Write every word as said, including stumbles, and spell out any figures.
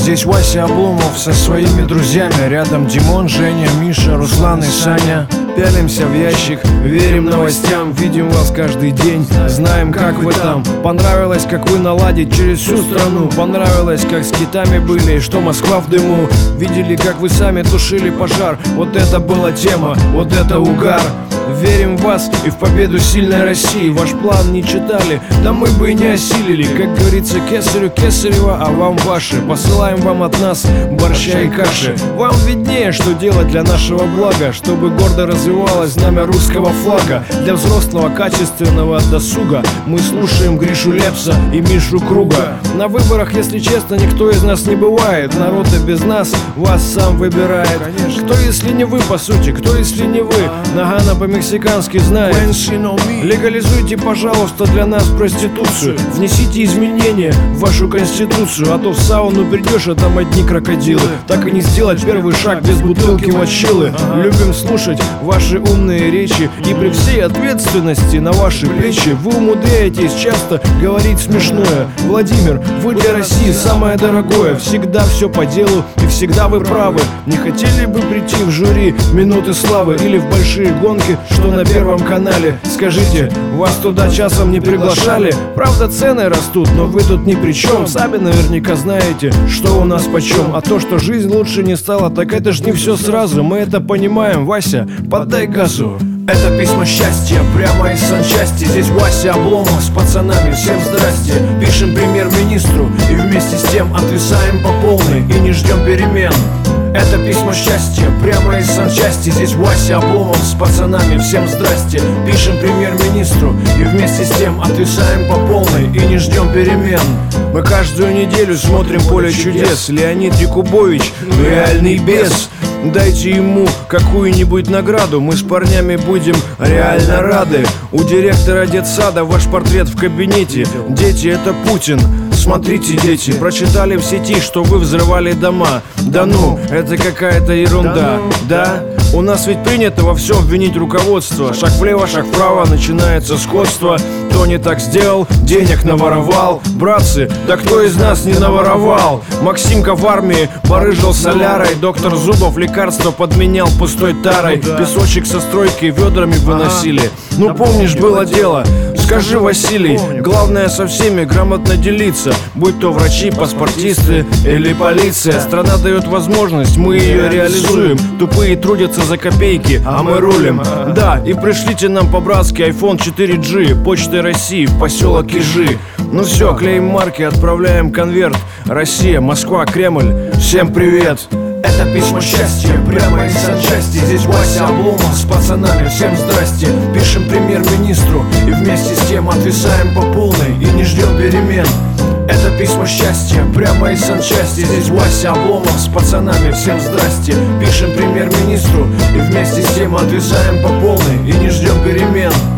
Здесь Вася Обломов со своими друзьями. Рядом Димон, Женя, Миша, Руслан и Саня. Пялимся в ящик, верим новостям. Видим вас каждый день, знаем, как вы там. Понравилось, как вы наладить через всю страну. Понравилось, как с китами были, что Москва в дыму. Видели, как вы сами тушили пожар. Вот это была тема, вот это угар. Верим в вас и в победу сильной России. Ваш план не читали, да мы бы и не осилили. Как говорится, кесарю кесарева, а вам ваше. Посылаем вам от нас борща и каши. Вам виднее, что делать для нашего блага, чтобы гордо развивалось знамя русского флага. Для взрослого качественного досуга мы слушаем Гришу Лепса и Мишу Круга. На выборах, если честно, никто из нас не бывает. Народ-то без нас вас сам выбирает. Кто, если не вы, по сути, кто, если не вы? Нагано по-мексикански знает. Легализуйте, пожалуйста, для нас проституцию. Внесите изменения в вашу конституцию. А то в сауну придешь, а там одни крокодилы. Так и не сделать первый шаг без бутылки мочилы. Любим слушать ваши умные речи. И при всей ответственности на ваши плечи вы умудряетесь часто говорить смешное. Владимир, вы для России самое дорогое. Всегда все по делу и всегда вы правы. Не хотели бы прийти в жюри минуты славы или в большие гонки, что на Первом канале? Скажите, вас туда часом не приглашали? Правда, цены растут, но вы тут ни при чем. Сами наверняка знаете, что у нас почем. А то, что жизнь лучше не стала, так это ж не все сразу. Мы это понимаем, Вася, поддай газу. Это письмо счастья, прямо из санчасти. Здесь Вася Обломов с пацанами, всем здрасте. Пишем премьер-министру и вместе с тем отвисаем по полной и не ждем перемен. Это письмо счастья, прямо из санчасти. Здесь Вася Обломов с пацанами, всем здрасте. Пишем премьер-министру и вместе с тем отвисаем по полной и не ждем перемен. Мы каждую неделю смотрим «Поле чудес». Леонид Якубович, реальный бес. Дайте ему какую-нибудь награду, мы с парнями будем реально рады. У директора детсада ваш портрет в кабинете. Дети, это Путин. Смотрите, дети, прочитали в сети, что вы взрывали дома. Да ну, это какая-то ерунда, да? У нас ведь принято во всем винить руководство. Шаг влево, шаг вправо, начинается сходство. Кто не так сделал, денег наворовал. Братцы, да кто из нас не наворовал? Максимка в армии барыжил солярой. Доктор Зубов лекарства подменял пустой тарой. Песочек со стройки ведрами выносили. Ну помнишь, было дело. Скажи, Василий, главное со всеми грамотно делиться. Будь то врачи, паспортисты или полиция. Страна дает возможность, мы ее реализуем. Тупые трудятся за копейки, а мы рулим. Да, и пришлите нам по-братски айфон четыре джи Почтой России в поселок Ижи. Ну все, клеим марки, отправляем конверт. Россия, Москва, Кремль, всем привет. Это письмо счастья, прямо из санчасти. Здесь Вася Обломов с пацанами, всем здрасте. Пишем премьер-министру и вместе с тем отвисаем по полной и не ждем перемен. Это письмо счастья, прямо из санчасти. Здесь Вася Обломов с пацанами, всем здрасте. Пишем премьер-министру и вместе с тем отвисаем по полной и не ждем перемен.